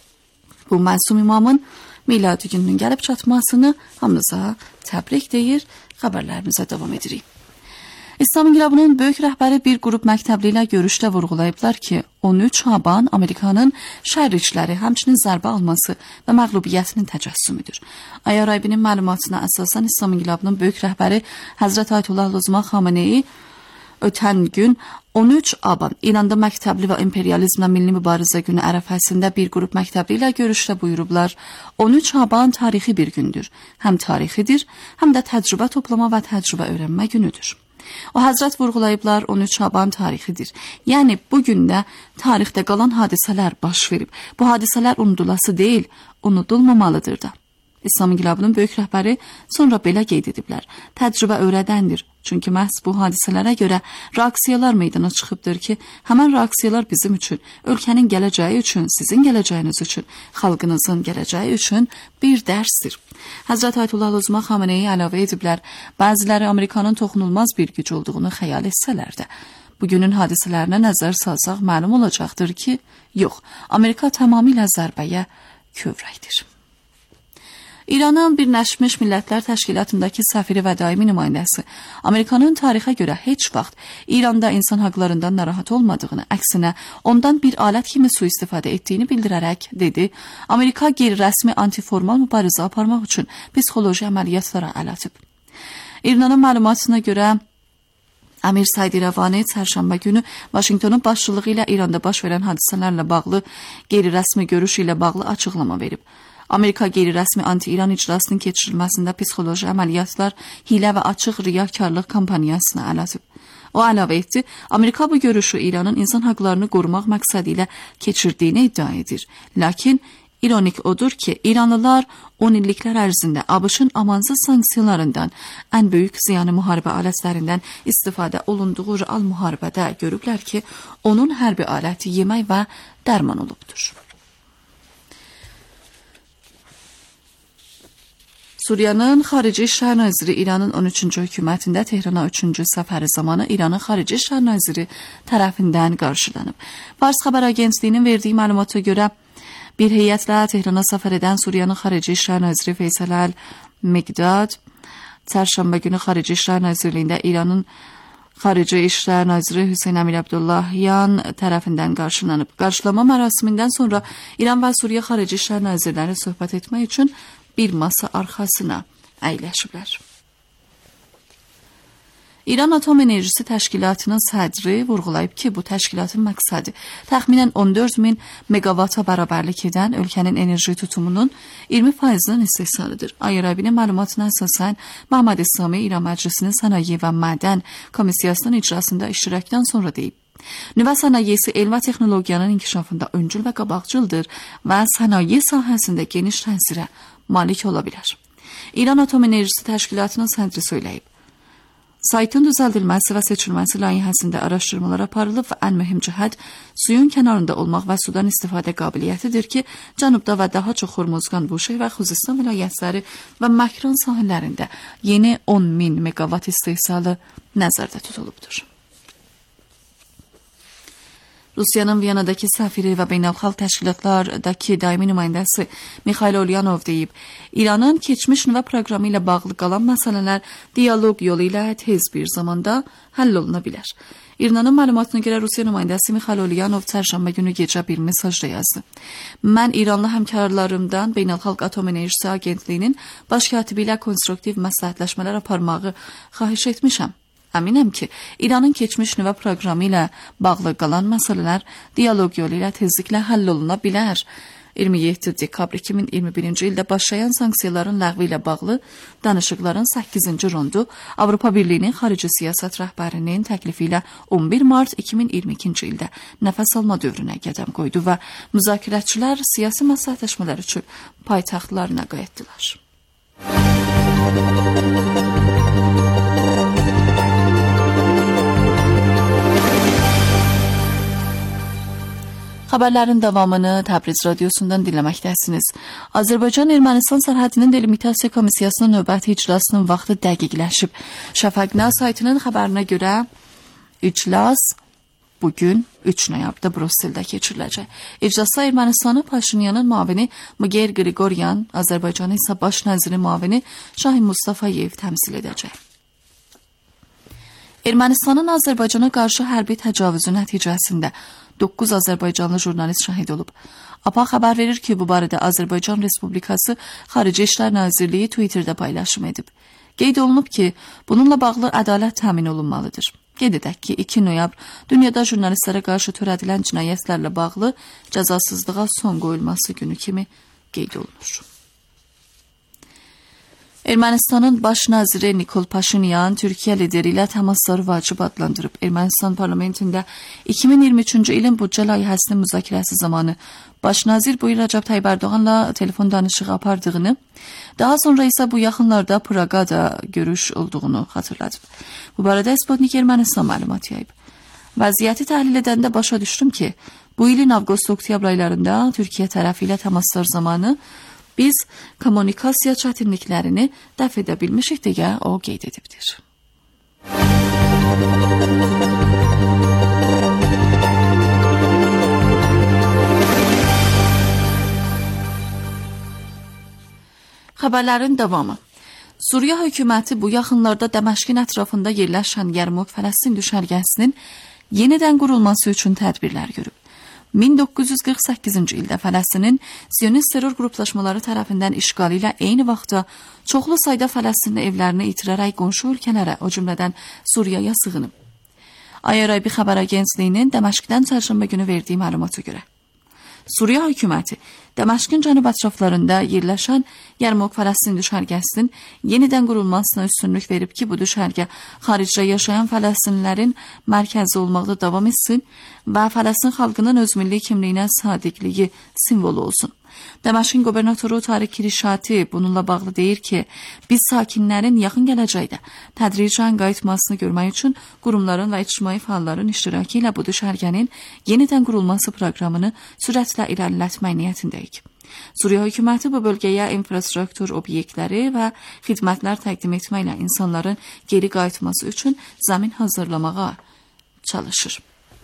Bu məsum imamın miladi gününün gəlib çatmasını hamınıza təbrik deyir, xəbərlərimizə davam edirik. İslam İnqilabının böyük rəhbəri bir qrup məktəbli ilə görüşdə vurğulayıblar ki, 13 Şaban Amerikanın şərriçləri, həmçinin zərbə alması və məğlubiyyətinin təcəssümüdür. Ayaraybinin məlumatına əsasən İslam İnqilabının böyük rəhbəri Həzrət Ayətullah Lozman Xameneyi ötən gün 13 Aban İranda məktəbli və imperializmlə milli mübarizə günü ərəfəsində bir qrup məktəbli ilə görüşdə buyurublar. 13 Aban tarixi bir gündür. Həm tarixidir, həm də təcrübə toplama və təcrübə öyrənmə günüdür. O Həzrət vurğulayıblar 13 Şaban tarixidir. Yəni bu gündə tarixdə qalan hadisələr baş verib. Bu hadisələr unudulası deyil, unudulmamalıdır da. İslam İnqilabının böyük rəhbəri sonra belə qeyd ediblər. Təcrübə öyrədəndir. Çünki məhz bu hadisələrə görə reaksiyalar meydana çıxıbdır ki, həmən reaksiyalar bizim üçün, ölkənin gələcəyi üçün, sizin gələcəyiniz üçün, xalqınızın gələcəyi üçün bir dərsdir. Həzrət Ayətullah Lozman Xameneyi əlavə ediblər, bəziləri Amerikanın toxunulmaz bir güc olduğunu xəyal etsələr də. Bugünün hadisələrinə nəzər salsaq məlum olacaqdır ki, yox, Amerika tamamilə zərbəyə kövrəkdir. İranın Birləşmiş Millətlər Təşkilatındakı səfiri və daimi nümayəndəsi Amerikanın tarixə görə heç vaxt İranda insan haqlarından narahat olmadığını, əksinə ondan bir alət kimi sui-istifadə etdiyini bildirərək dedi, Amerika qeyri-rəsmi antiformal mübarizə aparmaq üçün psixoloji əməliyyatlara əl atıb. İranın məlumatına görə Əmir Said İrəvani çərşənbə günü Vaşinqtonun başçılığı ilə İranda baş verən hadisələrlə bağlı qeyri-rəsmi görüş ilə bağlı açıqlama verib. Amerika qeyri-rəsmi anti-İran iclasının keçirilməsində psixoloji əməliyyatlar, hilə və açıq riyakarlıq kampaniyasına əl atıb. O əlavə etdi, Amerika bu görüşü İranın insan haqlarını qorumaq məqsədi ilə keçirdiyini iddia edir. Lakin ironik odur ki, İranlılar 10 illiklər ərzində ABŞ-ın amansız sanksiyalarından, ən böyük ziyanı müharibə alətlərindən istifadə olunduğu real müharibədə görüblər ki, onun hərbi aləti yemək və dərman olubdur. Suriyanın Xarici İşlər Naziri İranın 13-cü hökumətində Tehrana 3-cü səfəri zamanı İranın Xarici İşlər Naziri tərəfindən qarşılanıb. Fars xəbər agentliyinin verdiyi məlumata görə bir heyətlə Tehrana səfər edən Suriyanın Xarici İşlər Naziri Feysal Əl-Miqdad çərşənbə günü Xarici İşlər Nazirliyində İranın Xarici İşlər Naziri Hüseyn Əmir Abdullahyan tərəfindən qarşılanıb. Qarşılama mərasimindən sonra İran və Suriya Xarici İşlər Nazirləri söhbət etmək üçün bir masa arxasına əyləşiblər. İran Atom Enerjisi Təşkilatının sədri vurğulayıb ki, bu təşkilatın məqsədi təxminən 14.000 megavata bərabərlik edən ölkənin enerji tutumunun 20%-nin istehsalıdır. Ayrabinin məlumatına əsasən Məhəmməd İslami İran Məclisinin Sənaye və Mədən Komissiyasının icrasında iştirakdan sonra deyib. Nüvə sənayesi elm və texnologiyanın inkişafında öncül və qabaqcıldır və sənaye sahəsində geniş təsirə malik ola bilər. İran Atom Enerjisi Təşkilatının sədri söyləyib. Saytın düzəldilməsi və seçilməsi layihəsində araşdırmalar aparılıb və ən mühüm cəhət suyun kənarında olmaq və sudan istifadə qabiliyyətidir ki, cənubda və daha çox Hormuzgan, Buşehir və Xuzistan vilayətləri və Məhran sahələrində yeni 10.000 megavat istehsalı nəzərdə tutulubdur. Rusiyanın Viyanadakı səfiri və beynəlxalq təşkilatlardakı daimi nümayəndəsi Mikhail Ulyanov deyib, İranın keçmiş nüvə proqramı ilə bağlı qalan məsələlər dialoq yolu ilə tez bir zamanda həll oluna bilər. İranın məlumatına görə Rusiya nümayəndəsi Mikhail Ulyanov çərşənbə günü gecə bir mesajda yazdı. Mən İranlı həmkarlarımdan Beynəlxalq Atom Enerjisi Agentliyinin baş katibi ilə konstruktiv məsləhətləşmələr aparmağı xahiş etmişəm. Əminəm ki, İranın keçmiş nüvə proqramı ilə bağlı qalan məsələlər dialoq yolu ilə tezliklə həll oluna bilər. 27 dekabr 2021-ci ildə başlayan sanksiyaların ləğvi ilə bağlı danışıqların 8-ci rundu Avropa Birliyinin xarici siyasət rəhbərinin təklifi ilə 11 mart 2022-ci ildə nəfəs alma dövrünə qədəm qoydu və müzakirəçilər siyasi məsləhətləşmələr üçün paytaxtlarına qayıtdılar. Xəbərlərin davamını Təbriz radiosundan dinləməkdəsiniz. Azərbaycan-Ermənistan sərhədinin delimitasiya komissiyasının növbəti iclasının vaxtı dəqiqləşib. Şəfəq saytının xəbərinə görə iclas bugün 3 noyabrda Brüsseldə keçiriləcək. İclasda Ermənistanı Paşinyanın müavini Miguel Grigoryan, Azərbaycanın isə baş naziri müavini Şahin Mustafayev təmsil edəcək. Ermənistanın Azərbaycana qarşı hərbi təcavüzü nəticəsində 9 Azərbaycanlı jurnalist şəhid olub. APA xəbər verir ki, bu barədə Azərbaycan Respublikası Xarici İşlər Nazirliyi Twitterdə paylaşım edib. Qeyd olunub ki, bununla bağlı ədalət təmin olunmalıdır. Qeyd edək ki, 2 noyabr dünyada jurnalistlərə qarşı törədilən cinayətlərlə bağlı cəzasızlığa son qoyulması günü kimi qeyd olunur. Ermənistanın baş naziri Nikol Paşinyan Türkiyə lideri ilə təmasları vacib adlandırıb. Ermənistan parlamentində 2023-cü ilin büdcə layihəsinin müzakirəsi zamanı baş nazir bu il Rəcəb Tayyib Ərdoğanla telefon danışığı apardığını, daha sonra isə bu yaxınlarda Praqada görüş olduğunu xatırladı. Bu barədə Sputnik Ermənistan məlumat yayıb. Vəziyyəti təhlil edəndə başa düşdüm ki, bu ilin avqust-oktyabr aylarında Türkiyə tərəfi ilə təmaslar zamanı biz kommunikasiya çətinliklərini dəf edə bilmişik deyə o qeyd edibdir. Xəbərlərin davamı. Suriya hökuməti bu yaxınlarda Dəməşqin ətrafında yerləşən Yarmuk Fələstin düşərgəsinin yenidən qurulması üçün tədbirlər görüb. 1948-ci ildə Fələstinin Zionist terror qruplaşmaları tərəfindən işğalı ilə eyni vaxtda çoxlu sayda Fələstinli evlərini itirərək qonşu ölkələrə, o cümlədən Suriyaya sığınıb. IRIB xəbər agentliyinin Dəməşqdən çərşənbə günü verdiyi məlumata görə Suriya hökuməti Dəməşqin cənub ətraflarında yerləşən Yarmuk Fələstin düşərgəsinin yenidən qurulmasına üstünlük verib ki, bu düşərgə xaricdə yaşayan Fələstinlilərin mərkəzi olmaqda davam etsin və Fələstin xalqının öz milli kimliyinə sadiqliyi simvolu olsun. Dəməşqin qubernatoru Tariq Kirişati bununla bağlı deyir ki, biz sakinlərin yaxın gələcəkdə tədricən qayıtmasını görmək üçün qurumların və ictimai fəalların iştirakı ilə bu düşərgənin yenidən qurulması proqramını sürətlə irəlilətmək niyyətindəyik. Suriye hökuməti bu bölgəyə infrastruktur obyektləri və xidmətlər təqdim etməklə insanların geri qayıtması üçün zəmin hazırlamağa çalışır.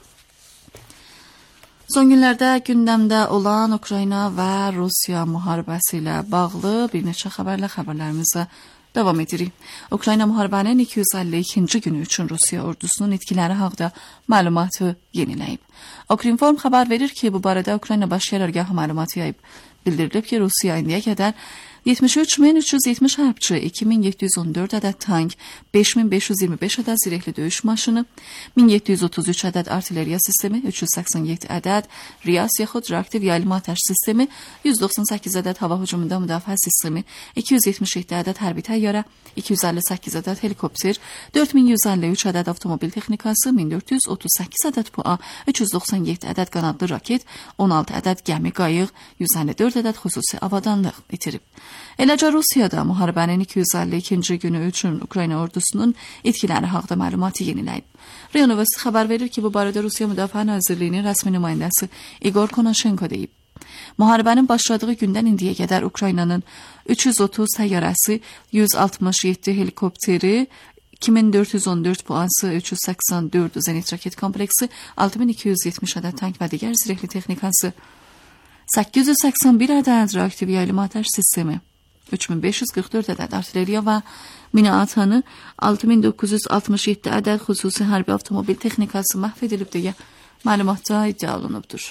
Son günlərdə gündəmdə olan Ukrayna və Rusiya müharibəsi ilə bağlı bir neçə xəbərlərimizə davam edirik. Ukrayna müharibənin 252-ci günü üçün Rusiya ordusunun itkiləri haqda məlumatı yeniləyib. Ukrinform xəbər verir ki, bu barədə Ukrayna Baş Qərargahı məlumatı yayıb. Bildirilib ki, Rusiya indiyə qədər 73.370 hərbçi, 2714 ədəd tank, 5525 ədəd zirehli döyüş maşını, 1733 ədəd artilleriya sistemi, 387 ədəd RIAS yaxud reaktiv yayılma atəş sistemi, 198 ədəd hava hücumunda müdafiə sistemi, 277 ədəd hərbi təyyarə, 258 ədəd helikopter, 4153 ədəd avtomobil texnikası, 1438 ədəd PUA, 397 ədəd qanadlı raket, 16 ədəd gəmi qayıq, 154 ədəd xüsusi avadanlıq itirib. Eləcə Rusiyada müharibənin 252-ci günü üçün Ukrayna ordusunun itkiləri haqda məlumatı yeniləyib. RIA Novosti xəbər verir ki, bu barədə Rusiya Müdafiə Nazirliyinin rəsmi nümayəndəsi Igor Konashenko deyib. Müharibənin başladığı gündən indiyə qədər Ukraynanın 330 təyyarəsi, 167 helikopteri, 2414 puansı, 384 zenit raket kompleksi, 6270 ədəd tank və digər zirehli texnikası, 881 ədəd reaktiv yayılma atəş sistemi, 3544 ədəd artilleriya və mina atanı, 6967 ədəd xüsusi hərbi avtomobil texnikası məhv edilib deyə məlumatda iddia olunubdur.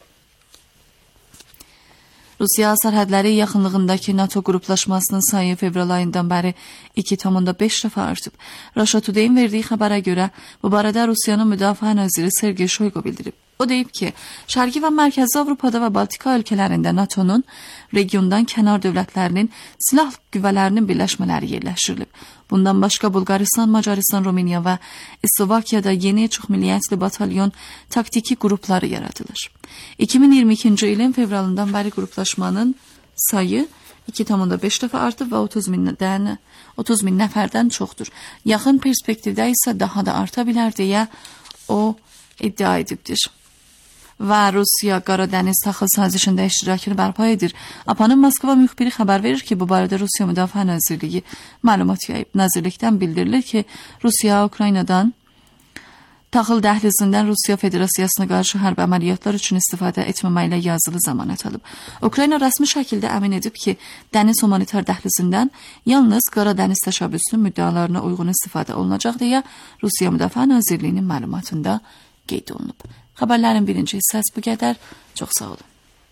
Rusiya sərhədləri yaxınlığındakı NATO qruplaşmasının sayı fevral ayından bəri 2,5 dəfə artıb. Russia Today-in verdiyi xəbərə görə, bu barədə Rusiyanın müdafiə naziri Sergey Shoigu bildirib. O deyib ki, Şərqi və Mərkəzi Avropada və Baltika ölkələrində NATO'nun regiondan kənar dövlətlərinin silah qüvvələrinin birləşmələri yerləşdirilib. Bundan başqa Bulqaristan, Macaristan, Rumıniya və Slovakiyada yeni çoxmilliyyətli batalyon taktiki qrupları yaradılır. 2022-ci ilin fevralından bəri qruplaşmanın sayı 2,5 dəfə artıb və 30 min nəfərdən çoxdur. Yaxın perspektivdə isə daha da arta bilər deyə o iddia edibdir. Və Rusiya Qara Dəniz taxıl sazişində iştirakını bərpa edir. APA'nın Moskva müxbiri xəbər verir ki, bu barədə Rusiya Müdafiə Nazirliyi məlumat yayıb. Nazirlikdən bildirilir ki, Rusiya Ukraynadan taxıl dəhlizindən Rusiya Federasiyasına qarşı hərbi əməliyyatlar üçün istifadə etməməklə yazılı zəmanət alıb. Ukrayna rəsmi şəkildə əmin edib ki, dəniz humanitar dəhlizindən yalnız Qara Dəniz təşəbbüsünün müddəalarına uyğun istifadə olunacaq deyə Rusiya Müdafiə Nazirliyinin məlumatında qeyd olunub. Xəbərlərin birinci hissəsi bu qədər. Çox sağ olun.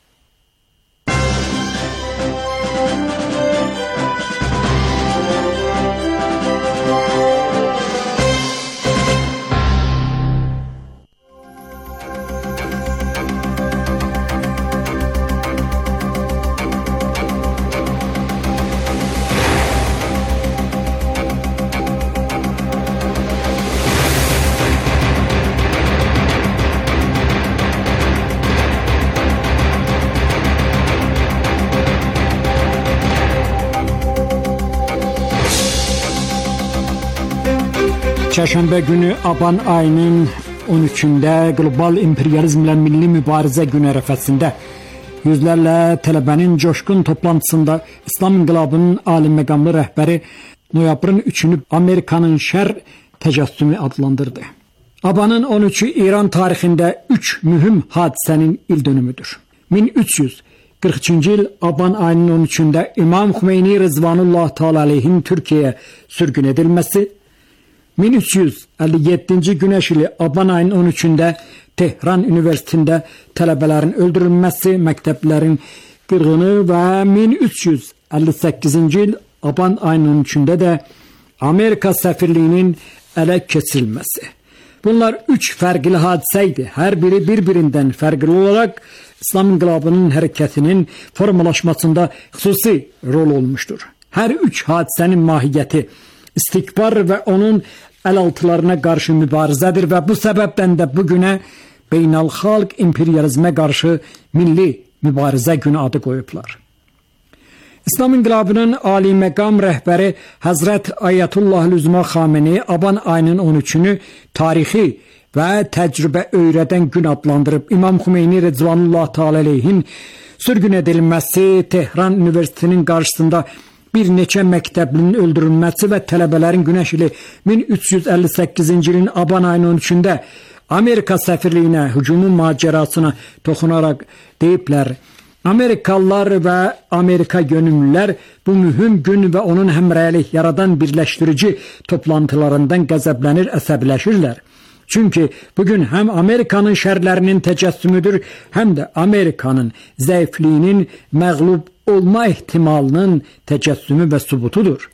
Çərşənbə günü Aban ayının 13-də qlobal imperializmlə milli mübarizə günü ərəfəsində yüzlərlə tələbənin coşqun toplantısında İslam İnqilabının ali məqamlı rəhbəri noyabrın 3-ünü Amerikanın şər təcəssümü adlandırdı. Abanın 13-ü İran tarixində 3 mühüm hadisənin ildönümüdür. 1343-cü il Aban ayının 13-də İmam Xümeyni Rızvanullah Teala aleyhin Türkiyəyə sürgün edilməsi, 1357-ci günəş ili Aban ayının 13-də Tehran Universitetində tələbələrin öldürülməsi, məktəblərin qırğını və 1358-ci il Aban ayının 13-də də Amerika səfirliyinin ələ keçirilməsi. Bunlar 3 fərqli hadisə idi. Hər biri bir-birindən fərqli olaraq İslam İnqilabının hərəkətinin formalaşmasında xüsusi rol olmuşdur. Hər 3 hadisənin mahiyyəti istikbar və onun əlaltılarına qarşı mübarizədir və bu səbəbdən də bugünə beynəlxalq imperializmə qarşı milli mübarizə günü adı qoyublar. İslam İnqilabının ali məqam rəhbəri Həzrət Ayətullah Lüzma Xameni Aban ayının 13-ünü tarixi və təcrübə öyrədən gün adlandırıb İmam Xümeyni Rəzvanullah Teala əleyhin sürgün edilməsi, Tehran Universitetinin qarşısında bir neçə məktəblinin öldürülməsi və tələbələrin Günəş ili 1358-ci ilin aban ayının 13-də Amerika səfirliyinə hücumun macərasına toxunaraq deyiblər. Amerikalılar və Amerika yönümlülər bu mühüm gün və onun həmrəylik yaradan birləşdirici toplantılarından qəzəblənir, əsəbləşirlər. Çünki bugün həm Amerikanın şərlərinin təcəssümüdür, həm də Amerikanın zəifliyinin məğlub olma ehtimalının təcəssümü və sübutudur.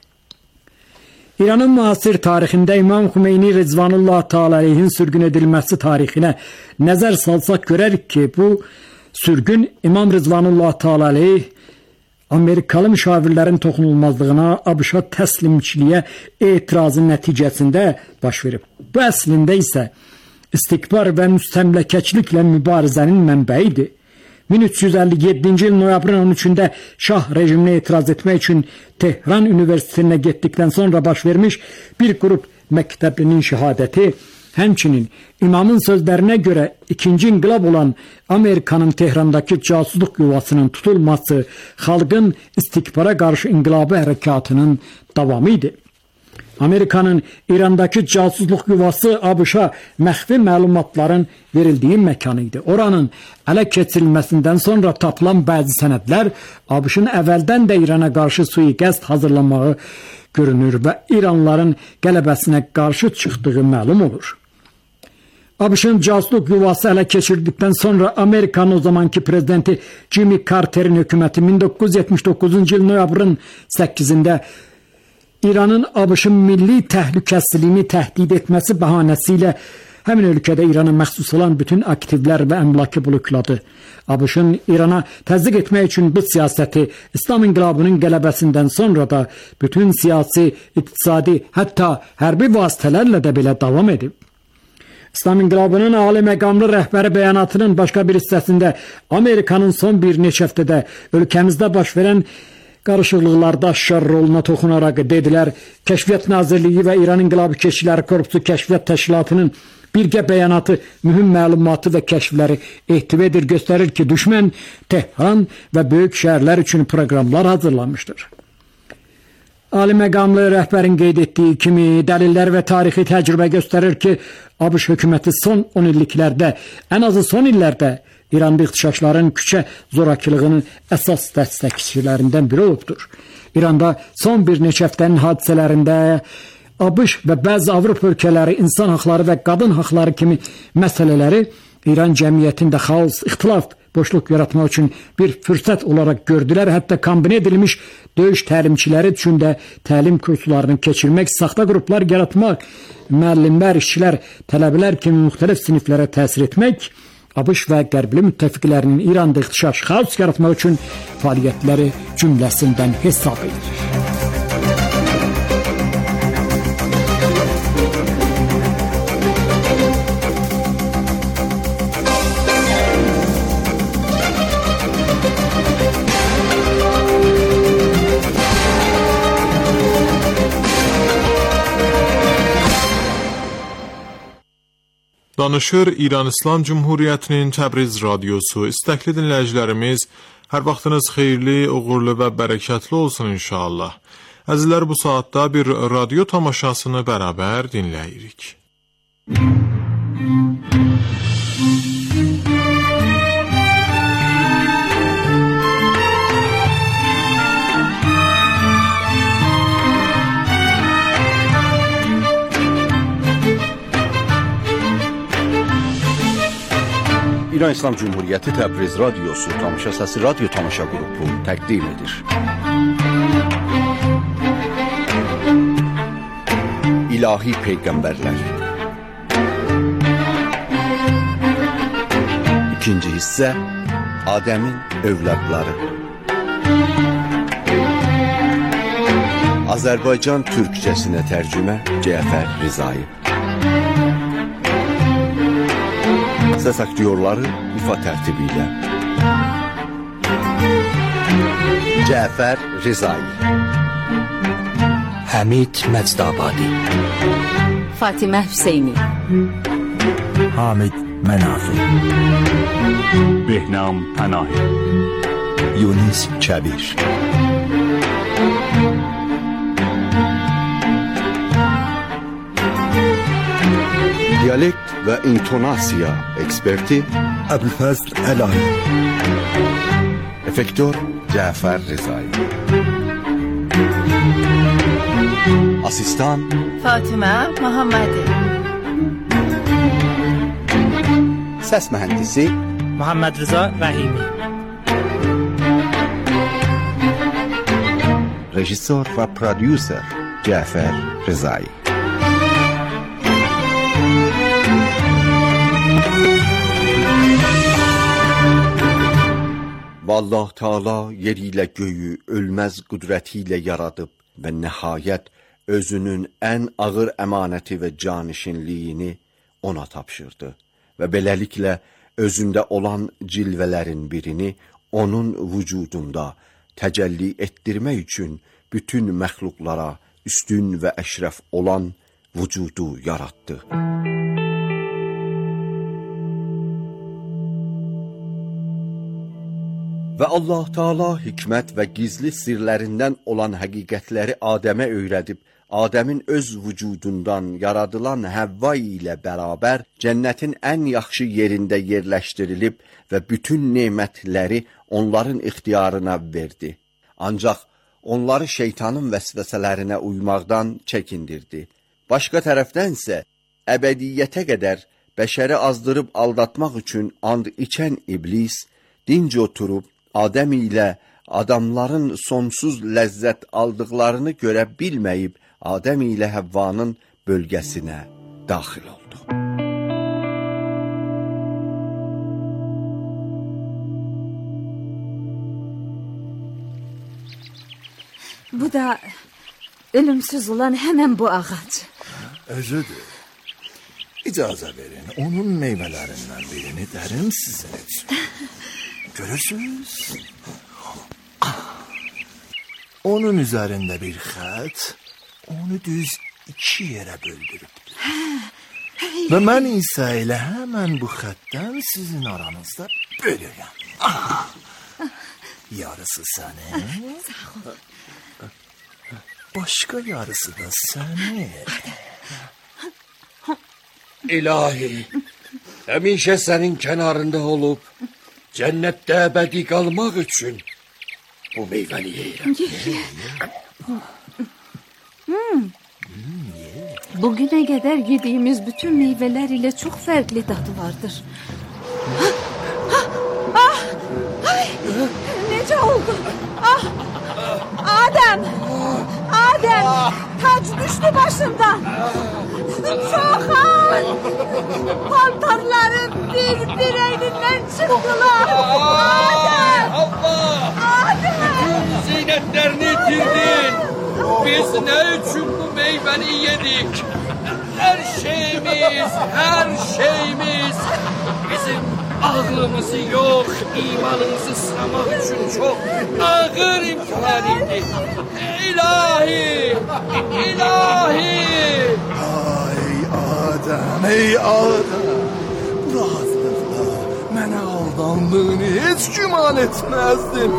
İranın müasir tarixində İmam Xümeyni Rəzvanullah Teala əleyhin sürgün edilməsi tarixinə nəzər salsaq görərik ki, bu sürgün İmam Rəzvanullah Teala əleyh Amerikalı müşavirlərin toxunulmazlığına, ABŞ-a təslimçiliyə etirazın nəticəsində baş verib. Bu əslində isə istikbar və müstəmləkəçiliklə mübarizənin mənbəyidir. 1357-ci il noyabrın 13-də Şah rejiminə etiraz etmək üçün Tehran Universitetinə getdikdən sonra baş vermiş bir qrup məktəblinin şəhadəti, həmçinin imamın sözlərinə görə ikinci inqilab olan Amerikanın Tehrandakı casusluq yuvasının tutulması xalqın istikbara qarşı inqilabı hərəkatının davamı idi. Amerikanın İrandakı casusluq yuvası ABŞ-a məxfi məlumatların verildiyi məkan idi. Oranın ələ keçirilməsindən sonra tapılan bəzi sənədlər ABŞ-ın əvvəldən də İrana qarşı sui-qəsd hazırlamağı görünür və İranlıların qələbəsinə qarşı çıxdığı məlum olur. ABŞ-ın casusluq yuvası ələ keçirdikdən sonra Amerikanın o zamanki prezidenti Jimmy Carter'in hökuməti 1979-cu il noyabrın 8-də İranın ABŞ-ın milli təhlükəsizliyini təhdid etməsi bəhanəsilə həmin ölkədə İrana məxsus olan bütün aktivlər və əmlakı blokladı. ABŞ-ın İrana təzyiq etmək üçün bu siyasəti İslam inqilabının qələbəsindən sonra da bütün siyasi, iqtisadi, hətta hərbi vasitələrlə də belə davam edib. İslam inqilabının ali məqamlı rəhbəri bəyanatının başqa bir hissəsində Amerikanın son bir neçə həftədə ölkəmizdə baş verən qarışıqlıqlarda aşkar roluna toxunaraq dedilər, Kəşfiyyat Nazirliyi və İran İnqilabı Keşikləri Korpusu Kəşfiyyat Təşkilatının birgə bəyanatı mühüm məlumatı və kəşfləri ehtiva edir, göstərir ki, düşmən Tehran və böyük şəhərlər üçün proqramlar hazırlanmışdır. Ali məqamlı rəhbərin qeyd etdiyi kimi dəlillər və tarixi təcrübə göstərir ki, ABŞ hökuməti son 10 illiklərdə, ən azı son illərdə İranda ixtişaşların küçə zorakılığının əsas dəstəkçilərindən biri olubdur. İranda son bir neçə həftənin hadisələrində ABŞ və bəzi Avropa ölkələri insan haqları və qadın haqları kimi məsələləri İran cəmiyyətində xaos, ixtilaf, boşluq yaratmaq üçün bir fürsət olaraq gördülər. Hətta kombinə edilmiş döyüş təlimçiləri üçün də təlim kurslarını keçirmək, saxta qruplar yaratmaq, müəllimlər, işçilər, tələbələr kimi müxtəlif siniflərə təsir etmək, ABŞ və qərbli müttəfiqlərinin İranda ixtişaş, xaos yaratmaq üçün fəaliyyətləri cümləsindən hesab edilir. Danışır İran İslam Cumhuriyyətinin Təbriz radiosu. İstəkli dinləyicilərimiz, hər vaxtınız xeyirli, uğurlu və bərəkətli olsun inşallah. Əzizlər, bu saatda bir radio tamaşasını bərabər dinləyirik. İran İslam Cumhuriyyəti Təbriz radiosu Tamaşa Səsi radyo tamaşa qrupu təqdim edir. İlahi Peyğəmbərlər. İkinci hissə Adəmin övladları. Azərbaycan türkçəsinə tərcümə Cəfər Rizai. Səs aktyorları ifa tərtibi ilə Cəfər Rizai, Həmid Məcdabadi, Fatimə Hüseyni, Hamid Menafi, بهنام پناهی، Yunis Çabir. Diyalekt və intonasiya eksperti Əbülfəzl Əlahi, efektör Cəfər Rizai, asistan فاطمه محمدی، səs mühəndisi محمد رضا رحیمی، rejissor və prodüser Cəfər Rizai. Allah Teala yeri ilə göyü ölməz qüdrəti ilə yaradıb və nəhayət özünün ən ağır əmanəti və canişinliyini ona tapşırdı və beləliklə özündə olan cilvələrin birini onun vücudunda təcəlli etdirmək üçün bütün məxluqlara üstün və əşrəf olan vücudu yaratdı. Və Allah Teala hikmət və gizli sirlərindən olan həqiqətləri Adəmə öyrədib, Adəmin öz vücudundan yaradılan Həvva ilə bərabər cənnətin ən yaxşı yerində yerləşdirilib və bütün nemətləri onların ixtiyarına verdi. Ancaq onları şeytanın vəsvəsələrinə uymaqdan çəkindirdi. Başqa tərəfdən isə əbədiyyətə qədər bəşəri azdırıb aldatmaq üçün and içən iblis dinc oturub Adəm ilə adamların sonsuz ləzzət aldıqlarını görə bilməyib Adəm ilə Həvvanın bölgəsinə daxil oldu. Bu da ölümsüz olan hemen bu ağac. Özüdür. İcazə verin, onun meyvələrindən birini dərim sizin üçün. Görürsünüz? Onun üzərində bir xət, onu düz 2 yerə böldürübdür. Və mən isə elə həmən bu xətdən sizin aranızda bölürəm. Yarısı sənin, başqa yarısı da sənin. İlahi, həmişə sənin kənarında olub, cənnətdə əbədi qalmaq üçün bu meyvəni yeyirəm. Bugüne kadar yediğimiz bütün meyveler ile çok farklı tadı vardır. Nece oldu? Adem! Adem! Taç düştü başımdan. Çok ağır. Paltarlarım bir elinden çıktılar. Adem! Adem! Zinetlerini itirdin. Biz ne için bu meyveni yedik? Her şeyimiz bizim ağlımızı yok, imanımızı sınamak için çok ağır imtihan idi. İlahi! Ey Adem, bu rahatlıqla mənə aldandığını heç güman etməzdim.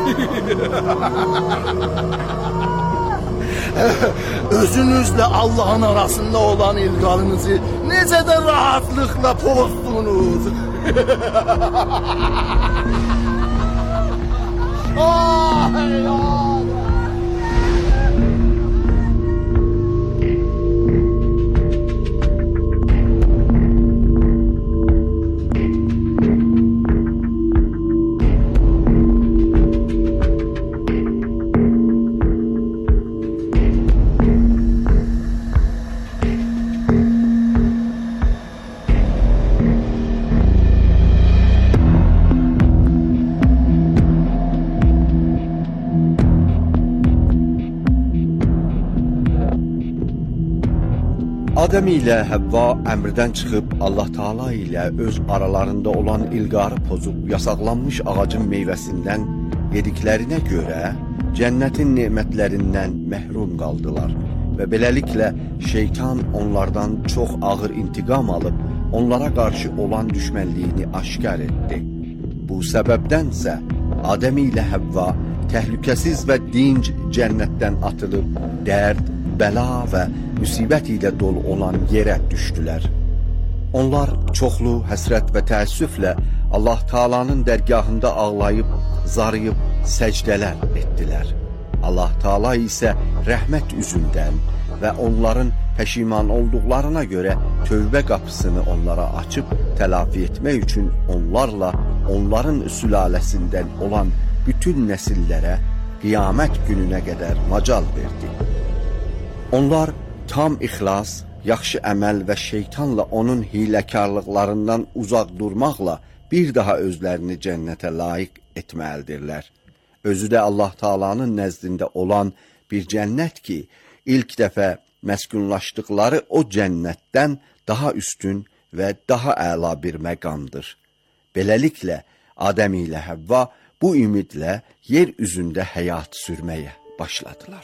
Özünüzlə Allah'ın arasında olan ilqarınızı necə də rahatlıqla pozdunuz. Ey Adem! Adəm ilə Həvva əmrdən çıxıb Allah Teala ilə öz aralarında olan ilqarı pozub yasaqlanmış ağacın meyvəsindən yediklərinə görə cənnətin nemətlərindən məhrum qaldılar və beləliklə şeytan onlardan çox ağır intiqam alıb onlara qarşı olan düşmənliyini aşkar etdi. Bu səbəbdənsə Adəm ilə Həvva təhlükəsiz və dinc cənnətdən atılıb dərd, bəla və müsibət ilə dolu olan yerə düşdülər. Onlar çoxlu həsrət və təəssüflə Allah Taala'nın dərgahında ağlayıb, zarıyıb səcdələr etdilər. Allah Taala isə rəhmət üzündən və onların peşiman olduqlarına görə tövbə qapısını onlara açıb telafi etmək üçün onlarla onların sülaləsindən olan bütün nəsillərə qiyamət gününə qədər macal verdi. Onlar tam ixlas, yaxşı əməl və şeytanla onun hiləkarlıqlarından uzaq durmaqla bir daha özlərini cənnətə layiq etməlidirlər. Özü də Allah Taala'nın nəzdində olan bir cənnət ki, ilk dəfə məskunlaşdıqları o cənnətdən daha üstün və daha əla bir məqamdır. Beləliklə, Adəm ilə Həvva bu ümidlə yer üzündə həyat sürməyə başladılar.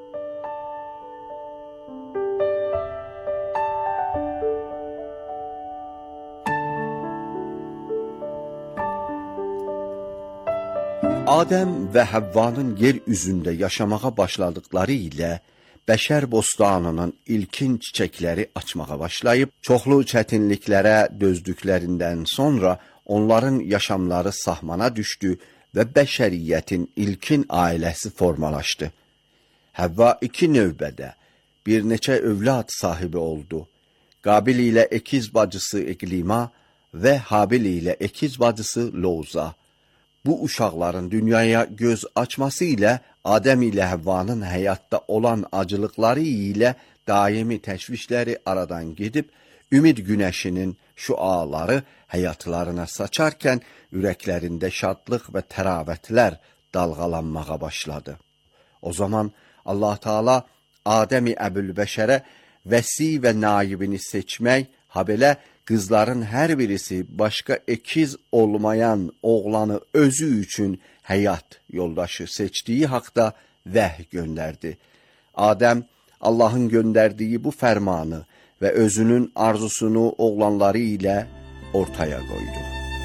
Adəm və Həvvanın yer üzündə yaşamağa başladıkları ilə bəşər bostanının ilkin çiçəkləri açmağa başlayıb, çoxlu çətinliklərə dözdüklərindən sonra onların yaşamları sahmana düşdü və bəşəriyyətin ilkin ailəsi formalaşdı. Həvva 2 növbədə bir neçə övlad sahibi oldu. Qabil ilə əkiz bacısı İqlima və Habil ilə əkiz bacısı Loza. Bu uşaqların dünyaya göz açması ilə Adəm ilə Həvvanın həyatda olan acılıqları ilə daimi təşvişləri aradan gedib, ümid günəşinin şüaları həyatlarına saçarkən ürəklərində şadlıq və təravətlər dalğalanmağa başladı. O zaman Allah Taala Adəm-i Əbülbəşərə vəsi və naibini seçmək, habelə qızların hər birisi başqa əkiz olmayan oğlanı özü üçün həyat yoldaşı seçdiyi haqda vəhy göndərdi. Adəm Allahın göndərdiyi bu fərmanı və özünün arzusunu oğlanları ilə ortaya qoydu.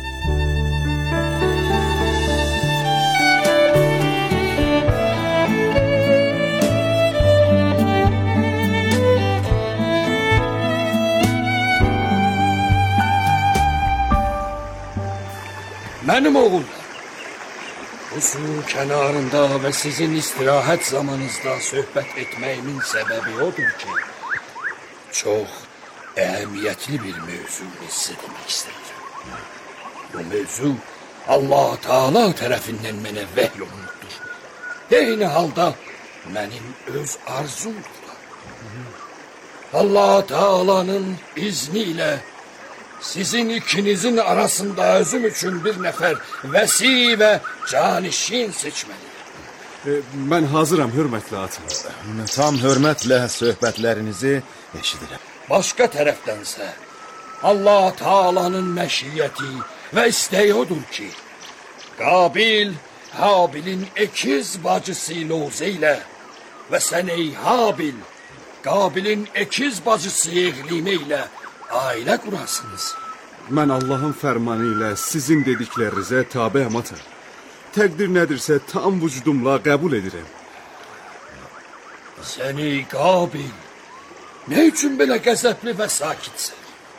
Mənim oğullar, bu su kənarında və sizin istirahət zamanınızda söhbət etməyimin səbəbi odur ki, çox əhəmiyyətli bir mövzunu sizə demək istəyirəm. Bu mövzu Allah Taala tərəfindən mənə vəhy olunubdur. Eyni halda mənim öz arzumdur. Allah Taala'nın izni ilə sizin ikinizin arasında özüm üçün bir nəfər vəsi və canişin seçməliyim. Mən hazıram, hörmətli atım. Tam hörmətlə söhbətlərinizi eşidirəm. Başqa tərəfdənsə, Allah Taala'nın məşiyyəti və istəyi odur ki, Qabil, Habilin əkiz bacısı Lozə ilə və sən ey Habil, Qabilin əkiz bacısı İqlimə ilə ailə qurasınız. Mən Allahın fərmanı ilə sizin dediklərinizə tabəyəm ata. Təqdir nədirsə tam vücudumla qəbul edirəm. Sən ey Qabil, nə üçün belə qəzəbli və sakitsən?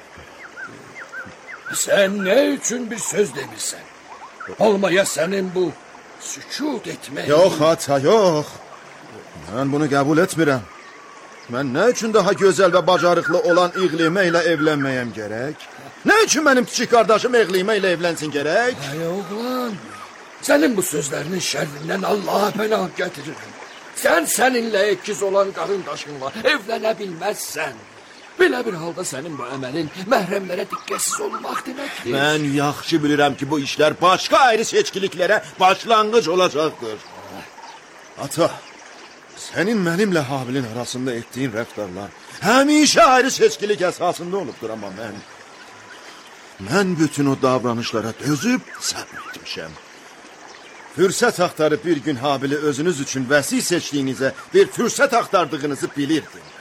Sən nə üçün bir söz demirsən? Olmaya sənin bu sükut etmək... Yox ata, yox. Mən bunu qəbul etmirəm. Mən nə üçün daha gözəl və bacarıqlı olan İqlimə ilə evlənməyəm gərək? Nə üçün mənim kiçik qardaşım İqlimə ilə evlənsin gərək? Ay oğlan, sənin bu sözlərinin şərrindən Allah'a pənah gətirirəm. Sən səninlə əkiz olan qarındaşınla evlənə bilməzsən. Belə bir halda sənin bu əməlin məhrəmlərə diqqətsiz olmaq deməkdir. Mən yaxşı bilirəm ki, bu işlər başqa ayrı seçkiliklərə başlanğıc olacaqdır. Ata, sənin mənimlə Habilin arasında etdiyin rəftarlar həmişə ayrı seçkilik əsasında olubdur, amma mən bütün o davranışlara dözüb səbr etmişəm. Fürsət axtarıb bir gün Habili özünüz üçün vəsi seçdiyinizə bir fürsət axtardığınızı bilirdim.